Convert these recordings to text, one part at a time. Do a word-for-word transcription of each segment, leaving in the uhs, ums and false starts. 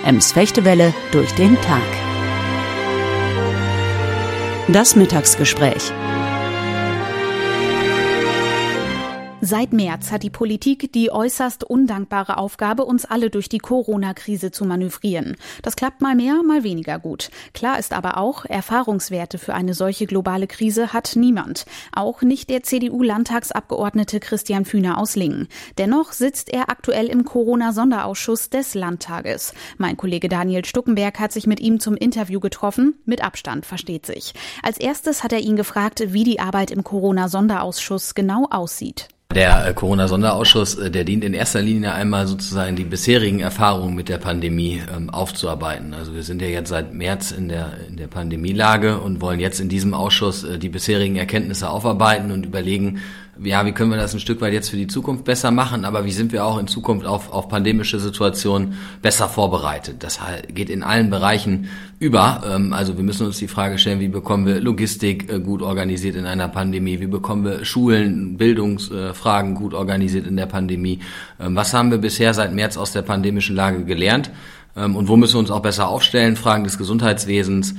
Ems Fechtewelle durch den Tag. Das Mittagsgespräch. Seit März hat die Politik die äußerst undankbare Aufgabe, uns alle durch die Corona-Krise zu manövrieren. Das klappt mal mehr, mal weniger gut. Klar ist aber auch, Erfahrungswerte für eine solche globale Krise hat niemand. Auch nicht der C D U-Landtagsabgeordnete Christian Fühner aus Lingen. Dennoch sitzt er aktuell im Corona-Sonderausschuss des Landtages. Mein Kollege Daniel Stuckenberg hat sich mit ihm zum Interview getroffen. Mit Abstand, versteht sich. Als erstes hat er ihn gefragt, wie die Arbeit im Corona-Sonderausschuss genau aussieht. Der äh, Corona-Sonderausschuss, äh, der dient in erster Linie einmal sozusagen die bisherigen Erfahrungen mit der Pandemie ähm, aufzuarbeiten. Also wir sind ja jetzt seit März in der in der Pandemielage und wollen jetzt in diesem Ausschuss äh, die bisherigen Erkenntnisse aufarbeiten und überlegen, ja, wie können wir das ein Stück weit jetzt für die Zukunft besser machen, aber wie sind wir auch in Zukunft auf auf pandemische Situationen besser vorbereitet. Das geht in allen Bereichen über. Also wir müssen uns die Frage stellen, wie bekommen wir Logistik gut organisiert in einer Pandemie, wie bekommen wir Schulen, Bildungsfragen gut organisiert in der Pandemie. Was haben wir bisher seit März aus der pandemischen Lage gelernt? Und wo müssen wir uns auch besser aufstellen? Fragen des Gesundheitswesens.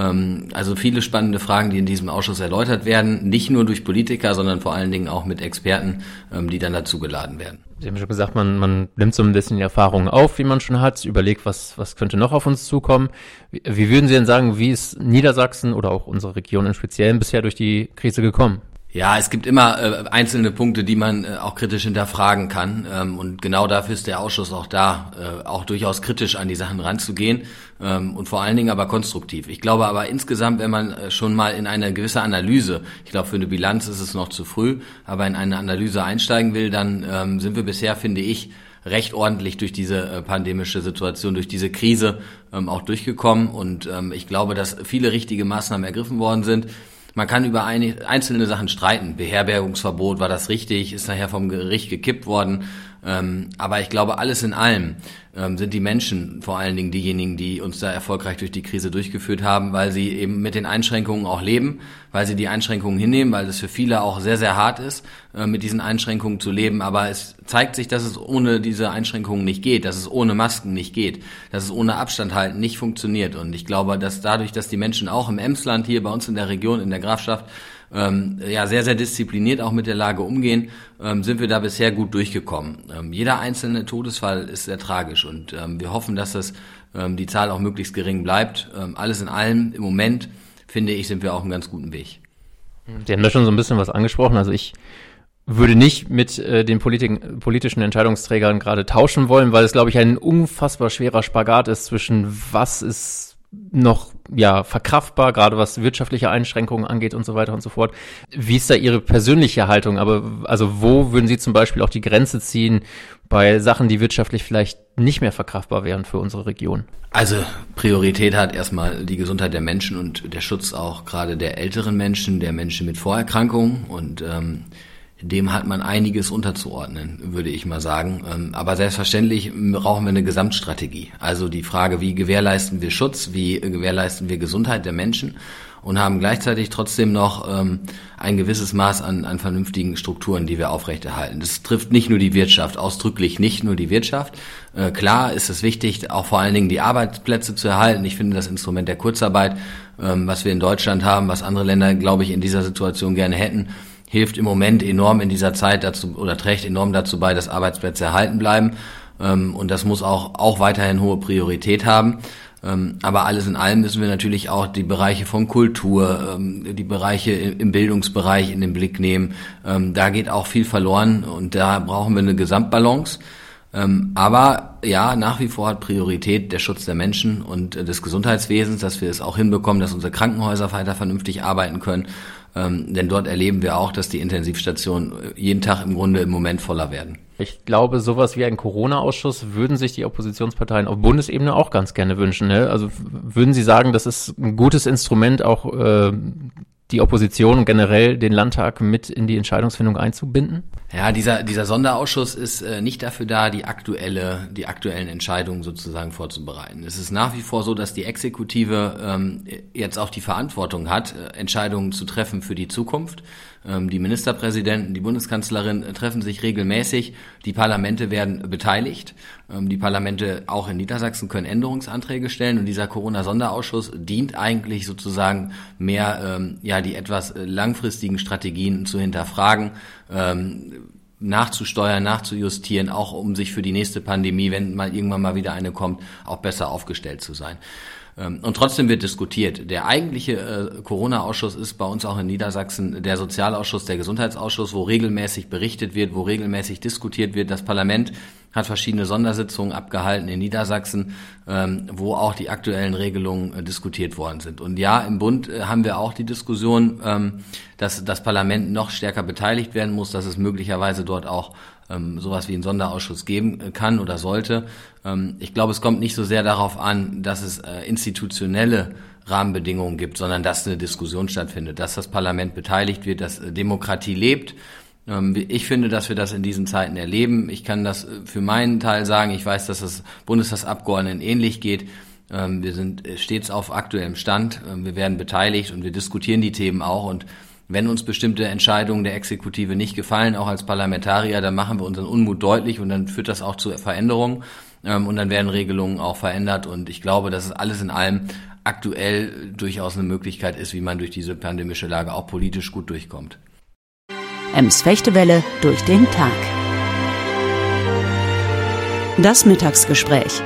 Also viele spannende Fragen, die in diesem Ausschuss erläutert werden. Nicht nur durch Politiker, sondern vor allen Dingen auch mit Experten, die dann dazu geladen werden. Sie haben schon gesagt, man, man nimmt so ein bisschen die Erfahrungen auf, wie man schon hat, überlegt, was, was könnte noch auf uns zukommen. Wie, wie würden Sie denn sagen, wie ist Niedersachsen oder auch unsere Region im Speziellen bisher durch die Krise gekommen? Ja, es gibt immer äh, einzelne Punkte, die man äh, auch kritisch hinterfragen kann. Ähm, und genau dafür ist der Ausschuss auch da, äh, auch durchaus kritisch an die Sachen ranzugehen ähm, und vor allen Dingen aber konstruktiv. Ich glaube aber insgesamt, wenn man äh, schon mal in eine gewisse Analyse, ich glaube für eine Bilanz ist es noch zu früh, aber in eine Analyse einsteigen will, dann ähm, sind wir bisher, finde ich, recht ordentlich durch diese äh, pandemische Situation, durch diese Krise ähm, auch durchgekommen. Und ähm, ich glaube, dass viele richtige Maßnahmen ergriffen worden sind. Man kann über eine, einzelne Sachen streiten. Beherbergungsverbot, war das richtig? Ist nachher vom Gericht gekippt worden? Ähm, aber ich glaube, alles in allem ähm, sind die Menschen vor allen Dingen diejenigen, die uns da erfolgreich durch die Krise durchgeführt haben, weil sie eben mit den Einschränkungen auch leben, weil sie die Einschränkungen hinnehmen, weil es für viele auch sehr, sehr hart ist, äh, mit diesen Einschränkungen zu leben. Aber es zeigt sich, dass es ohne diese Einschränkungen nicht geht, dass es ohne Masken nicht geht, dass es ohne Abstand halten nicht funktioniert. Und ich glaube, dass dadurch, dass die Menschen auch im Emsland hier bei uns in der Region, in der Grafschaft, Ähm, ja, sehr, sehr diszipliniert auch mit der Lage umgehen, ähm, sind wir da bisher gut durchgekommen. Ähm, jeder einzelne Todesfall ist sehr tragisch und ähm, wir hoffen, dass das, ähm, die Zahl auch möglichst gering bleibt. Ähm, alles in allem, im Moment, finde ich, sind wir auf einem ganz guten Weg. Sie haben da schon so ein bisschen was angesprochen. Also ich würde nicht mit äh, den Politik- politischen Entscheidungsträgern gerade tauschen wollen, weil es, glaube ich, ein unfassbar schwerer Spagat ist zwischen was ist noch ja verkraftbar, gerade was wirtschaftliche Einschränkungen angeht und so weiter und so fort. Wie ist da Ihre persönliche Haltung? Aber also wo würden Sie zum Beispiel auch die Grenze ziehen bei Sachen, die wirtschaftlich vielleicht nicht mehr verkraftbar wären für unsere Region? Also Priorität hat erstmal die Gesundheit der Menschen und der Schutz auch gerade der älteren Menschen, der Menschen mit Vorerkrankungen und ähm, dem hat man einiges unterzuordnen, würde ich mal sagen. Aber selbstverständlich brauchen wir eine Gesamtstrategie. Also die Frage, wie gewährleisten wir Schutz, wie gewährleisten wir Gesundheit der Menschen und haben gleichzeitig trotzdem noch ähm, ein gewisses Maß an, an vernünftigen Strukturen, die wir aufrechterhalten. Das trifft nicht nur die Wirtschaft, ausdrücklich nicht nur die Wirtschaft. Äh, klar ist es wichtig, auch vor allen Dingen die Arbeitsplätze zu erhalten. Ich finde das Instrument der Kurzarbeit, ähm, was wir in Deutschland haben, was andere Länder, glaube ich, in dieser Situation gerne hätten, hilft im Moment enorm in dieser Zeit dazu oder trägt enorm dazu bei, dass Arbeitsplätze erhalten bleiben. Ähm, und das muss auch, auch weiterhin hohe Priorität haben. Ähm, aber alles in allem müssen wir natürlich auch die Bereiche von Kultur, ähm, die Bereiche im Bildungsbereich in den Blick nehmen. Ähm, da geht auch viel verloren und da brauchen wir eine Gesamtbalance. Ähm, aber ja, nach wie vor hat Priorität der Schutz der Menschen und äh, des Gesundheitswesens, dass wir es auch hinbekommen, dass unsere Krankenhäuser weiter vernünftig arbeiten können. Ähm, denn dort erleben wir auch, dass die Intensivstationen jeden Tag im Grunde im Moment voller werden. Ich glaube, sowas wie ein Corona-Ausschuss würden sich die Oppositionsparteien auf Bundesebene auch ganz gerne wünschen. Ne? Also würden Sie sagen, das ist ein gutes Instrument, auch äh, die Opposition und generell den Landtag mit in die Entscheidungsfindung einzubinden? Ja, dieser dieser Sonderausschuss ist äh, nicht dafür da, die aktuelle die aktuellen Entscheidungen sozusagen vorzubereiten. Es ist nach wie vor so, dass die Exekutive ähm, jetzt auch die Verantwortung hat, äh, Entscheidungen zu treffen für die Zukunft. Die Ministerpräsidenten, die Bundeskanzlerin treffen sich regelmäßig. Die Parlamente werden beteiligt. Die Parlamente auch in Niedersachsen können Änderungsanträge stellen. Und dieser Corona-Sonderausschuss dient eigentlich sozusagen mehr, ja, die etwas langfristigen Strategien zu hinterfragen, nachzusteuern, nachzujustieren, auch um sich für die nächste Pandemie, wenn mal irgendwann mal wieder eine kommt, auch besser aufgestellt zu sein. Und trotzdem wird diskutiert. Der eigentliche äh, Corona-Ausschuss ist bei uns auch in Niedersachsen der Sozialausschuss, der Gesundheitsausschuss, wo regelmäßig berichtet wird, wo regelmäßig diskutiert wird. Das Parlament hat verschiedene Sondersitzungen abgehalten in Niedersachsen, ähm, wo auch die aktuellen Regelungen äh, diskutiert worden sind. Und ja, im Bund äh, haben wir auch die Diskussion, ähm, dass das Parlament noch stärker beteiligt werden muss, dass es möglicherweise dort auch ähm, sowas wie einen Sonderausschuss geben kann oder sollte. Ähm, ich glaube, es kommt nicht so sehr darauf an, dass es äh, institutionelle Rahmenbedingungen gibt, sondern dass eine Diskussion stattfindet, dass das Parlament beteiligt wird, dass äh, Demokratie lebt. Ich finde, dass wir das in diesen Zeiten erleben. Ich kann das für meinen Teil sagen. Ich weiß, dass es Bundestagsabgeordneten ähnlich geht. Wir sind stets auf aktuellem Stand. Wir werden beteiligt und wir diskutieren die Themen auch. Und wenn uns bestimmte Entscheidungen der Exekutive nicht gefallen, auch als Parlamentarier, dann machen wir unseren Unmut deutlich und dann führt das auch zu Veränderungen. Und dann werden Regelungen auch verändert. Und ich glaube, dass es alles in allem aktuell durchaus eine Möglichkeit ist, wie man durch diese pandemische Lage auch politisch gut durchkommt. Ems Fechtewelle durch den Tag. Das Mittagsgespräch.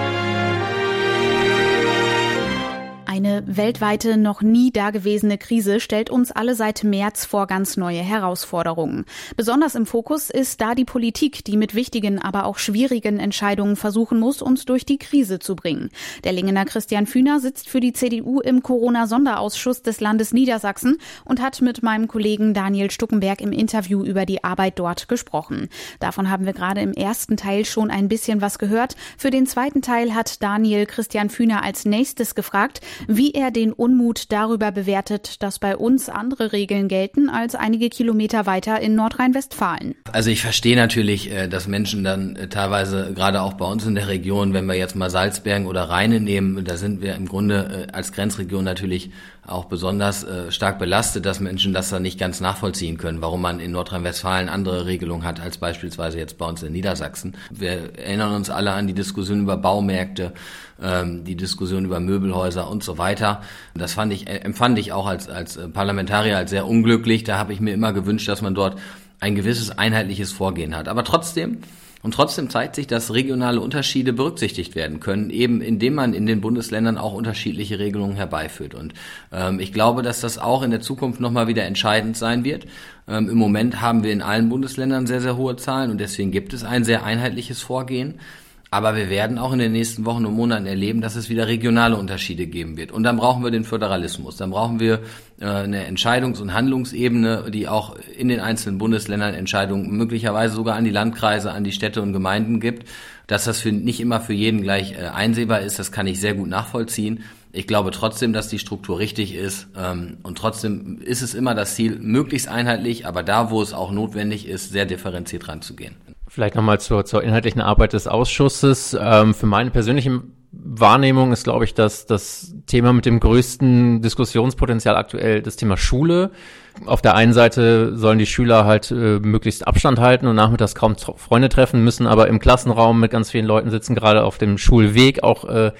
Eine weltweite, noch nie dagewesene Krise stellt uns alle seit März vor ganz neue Herausforderungen. Besonders im Fokus ist da die Politik, die mit wichtigen, aber auch schwierigen Entscheidungen versuchen muss, uns durch die Krise zu bringen. Der Lingener Christian Fühner sitzt für die C D U im Corona-Sonderausschuss des Landes Niedersachsen und hat mit meinem Kollegen Daniel Stuckenberg im Interview über die Arbeit dort gesprochen. Davon haben wir gerade im ersten Teil schon ein bisschen was gehört. Für den zweiten Teil hat Daniel Christian Fühner als nächstes gefragt, wie er den Unmut darüber bewertet, dass bei uns andere Regeln gelten als einige Kilometer weiter in Nordrhein-Westfalen. Also ich verstehe natürlich, dass Menschen dann teilweise, gerade auch bei uns in der Region, wenn wir jetzt mal Salzbergen oder Rheine nehmen, da sind wir im Grunde als Grenzregion natürlich auch besonders äh, stark belastet, dass Menschen das dann nicht ganz nachvollziehen können, warum man in Nordrhein-Westfalen andere Regelungen hat als beispielsweise jetzt bei uns in Niedersachsen. Wir erinnern uns alle an die Diskussion über Baumärkte, ähm, die Diskussion über Möbelhäuser und so weiter. Das fand ich, empfand ich auch als, als Parlamentarier als sehr unglücklich. Da habe ich mir immer gewünscht, dass man dort ein gewisses einheitliches Vorgehen hat. Aber trotzdem Und trotzdem zeigt sich, dass regionale Unterschiede berücksichtigt werden können, eben indem man in den Bundesländern auch unterschiedliche Regelungen herbeiführt. Und ähm, ich glaube, dass das auch in der Zukunft nochmal wieder entscheidend sein wird. Ähm, im Moment haben wir in allen Bundesländern sehr, sehr hohe Zahlen und deswegen gibt es ein sehr einheitliches Vorgehen. Aber wir werden auch in den nächsten Wochen und Monaten erleben, dass es wieder regionale Unterschiede geben wird. Und dann brauchen wir den Föderalismus. Dann brauchen wir äh, eine Entscheidungs- und Handlungsebene, die auch in den einzelnen Bundesländern Entscheidungen möglicherweise sogar an die Landkreise, an die Städte und Gemeinden gibt. Dass das für, nicht immer für jeden gleich äh, einsehbar ist, das kann ich sehr gut nachvollziehen. Ich glaube trotzdem, dass die Struktur richtig ist. Ähm, und trotzdem ist es immer das Ziel, möglichst einheitlich, aber da, wo es auch notwendig ist, sehr differenziert ranzugehen. Vielleicht nochmal zur, zur inhaltlichen Arbeit des Ausschusses. Ähm, für meine persönliche Wahrnehmung ist, glaube ich, dass das Thema mit dem größten Diskussionspotenzial aktuell das Thema Schule. Auf der einen Seite sollen die Schüler halt äh, möglichst Abstand halten und nachmittags kaum Freunde treffen, müssen aber im Klassenraum mit ganz vielen Leuten sitzen, gerade auf dem Schulweg auch äh,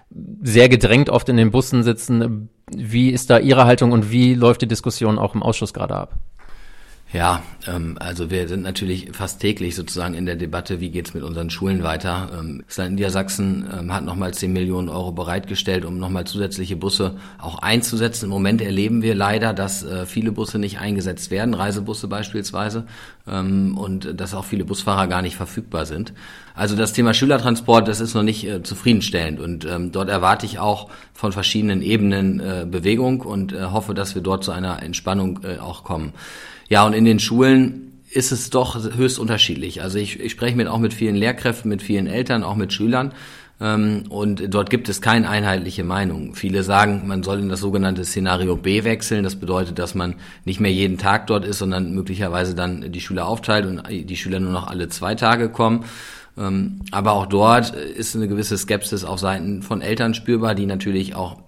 sehr gedrängt oft in den Bussen sitzen. Wie ist da Ihre Haltung und wie läuft die Diskussion auch im Ausschuss gerade ab? Ja, ähm, also wir sind natürlich fast täglich sozusagen in der Debatte, wie geht's mit unseren Schulen weiter. Ähm, das Land Niedersachsen ähm, hat nochmal zehn Millionen Euro bereitgestellt, um nochmal zusätzliche Busse auch einzusetzen. Im Moment erleben wir leider, dass äh, viele Busse nicht eingesetzt werden, Reisebusse beispielsweise, ähm, und dass auch viele Busfahrer gar nicht verfügbar sind. Also das Thema Schülertransport, das ist noch nicht äh, zufriedenstellend und ähm, dort erwarte ich auch von verschiedenen Ebenen äh, Bewegung und äh, hoffe, dass wir dort zu einer Entspannung äh, auch kommen. Ja, und in den Schulen ist es doch höchst unterschiedlich. Also ich, ich spreche mit auch mit vielen Lehrkräften, mit vielen Eltern, auch mit Schülern. Ähm, und dort gibt es keine einheitliche Meinung. Viele sagen, man soll in das sogenannte Szenario B wechseln. Das bedeutet, dass man nicht mehr jeden Tag dort ist, sondern möglicherweise dann die Schüler aufteilt und die Schüler nur noch alle zwei Tage kommen. Ähm, aber auch dort ist eine gewisse Skepsis auf Seiten von Eltern spürbar, die natürlich auch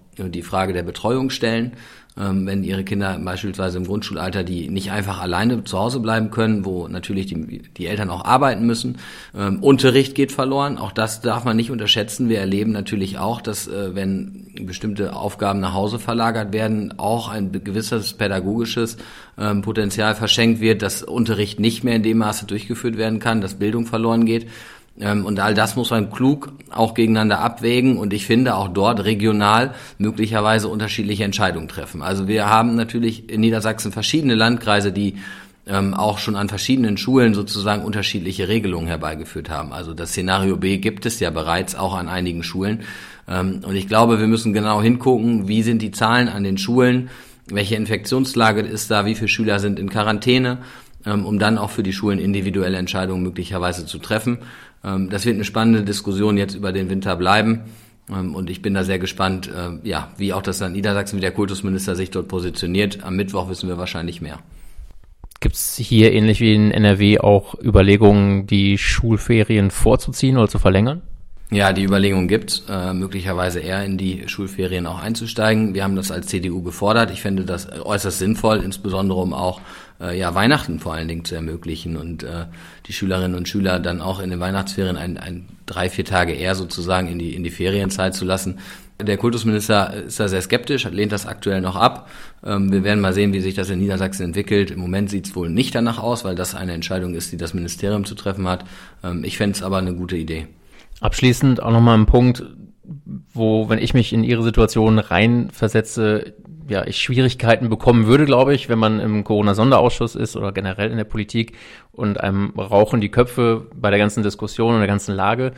die Frage der Betreuung stellen. Ähm, wenn ihre Kinder beispielsweise im Grundschulalter, die nicht einfach alleine zu Hause bleiben können, wo natürlich die, die Eltern auch arbeiten müssen. Ähm, Unterricht geht verloren, auch das darf man nicht unterschätzen. Wir erleben natürlich auch, dass äh, wenn bestimmte Aufgaben nach Hause verlagert werden, auch ein gewisses pädagogisches ähm, Potenzial verschenkt wird, dass Unterricht nicht mehr in dem Maße durchgeführt werden kann, dass Bildung verloren geht. Und all das muss man klug auch gegeneinander abwägen und ich finde auch dort regional möglicherweise unterschiedliche Entscheidungen treffen. Also wir haben natürlich in Niedersachsen verschiedene Landkreise, die ähm, auch schon an verschiedenen Schulen sozusagen unterschiedliche Regelungen herbeigeführt haben. Also das Szenario B gibt es ja bereits auch an einigen Schulen. Ähm, und ich glaube, wir müssen genau hingucken, wie sind die Zahlen an den Schulen, welche Infektionslage ist da, wie viele Schüler sind in Quarantäne, ähm, um dann auch für die Schulen individuelle Entscheidungen möglicherweise zu treffen. Das wird eine spannende Diskussion jetzt über den Winter bleiben und ich bin da sehr gespannt, ja, wie auch das Land Niedersachsen, wie der Kultusminister sich dort positioniert. Am Mittwoch wissen wir wahrscheinlich mehr. Gibt es hier ähnlich wie in N R W auch Überlegungen, die Schulferien vorzuziehen oder zu verlängern? Ja, die Überlegung gibt's, äh, möglicherweise eher in die Schulferien auch einzusteigen. Wir haben das als C D U gefordert. Ich finde das äußerst sinnvoll, insbesondere um auch äh, ja Weihnachten vor allen Dingen zu ermöglichen und äh, die Schülerinnen und Schüler dann auch in den Weihnachtsferien ein, ein drei, vier Tage eher sozusagen in die in die Ferienzeit zu lassen. Der Kultusminister ist da sehr skeptisch, lehnt das aktuell noch ab. Ähm, wir werden mal sehen, wie sich das in Niedersachsen entwickelt. Im Moment sieht's wohl nicht danach aus, weil das eine Entscheidung ist, die das Ministerium zu treffen hat. Ähm, ich fände es aber eine gute Idee. Abschließend auch nochmal ein Punkt, wo, wenn ich mich in Ihre Situation reinversetze, ja, ich Schwierigkeiten bekommen würde, glaube ich, wenn man im Corona-Sonderausschuss ist oder generell in der Politik und einem rauchen die Köpfe bei der ganzen Diskussion und der ganzen Lage.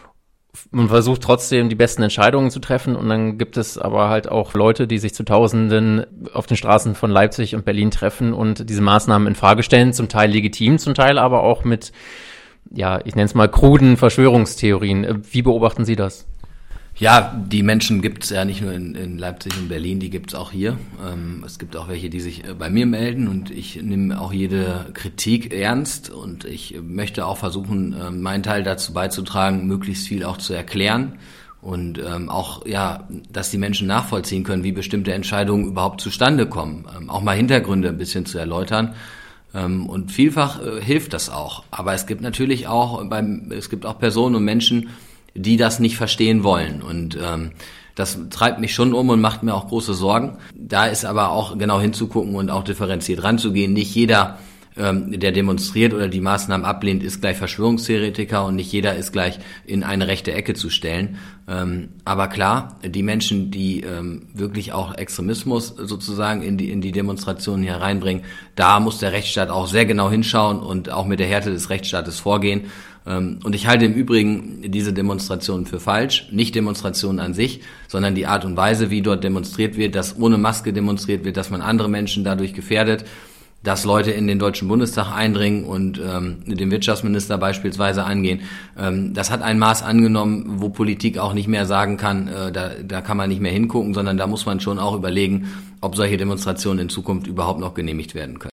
Man versucht trotzdem die besten Entscheidungen zu treffen und dann gibt es aber halt auch Leute, die sich zu Tausenden auf den Straßen von Leipzig und Berlin treffen und diese Maßnahmen in Frage stellen, zum Teil legitim, zum Teil aber auch mit, ja, ich nenne es mal kruden Verschwörungstheorien. Wie beobachten Sie das? Ja, die Menschen gibt's ja nicht nur in, in Leipzig und Berlin, die gibt's auch hier. Ähm, es gibt auch welche, die sich bei mir melden und ich nehme auch jede Kritik ernst und ich möchte auch versuchen, äh, meinen Teil dazu beizutragen, möglichst viel auch zu erklären und ähm, auch, ja, dass die Menschen nachvollziehen können, wie bestimmte Entscheidungen überhaupt zustande kommen. Ähm, auch mal Hintergründe ein bisschen zu erläutern. Und vielfach äh, hilft das auch. Aber es gibt natürlich auch beim, es gibt auch Personen und Menschen, die das nicht verstehen wollen. Und ähm, das treibt mich schon um und macht mir auch große Sorgen. Da ist aber auch genau hinzugucken und auch differenziert ranzugehen. Nicht jeder, ähm, der demonstriert oder die Maßnahmen ablehnt, ist gleich Verschwörungstheoretiker und nicht jeder ist gleich in eine rechte Ecke zu stellen. Ähm, aber klar, die Menschen, die ähm, wirklich auch Extremismus sozusagen in die in die Demonstrationen hier reinbringen, da muss der Rechtsstaat auch sehr genau hinschauen und auch mit der Härte des Rechtsstaates vorgehen. Ähm, und ich halte im Übrigen diese Demonstrationen für falsch. Nicht Demonstrationen an sich, sondern die Art und Weise, wie dort demonstriert wird, dass ohne Maske demonstriert wird, dass man andere Menschen dadurch gefährdet, dass Leute in den Deutschen Bundestag eindringen und ähm, den Wirtschaftsminister beispielsweise angehen. Ähm, das hat ein Maß angenommen, wo Politik auch nicht mehr sagen kann, äh, da, da kann man nicht mehr hingucken, sondern da muss man schon auch überlegen, ob solche Demonstrationen in Zukunft überhaupt noch genehmigt werden können.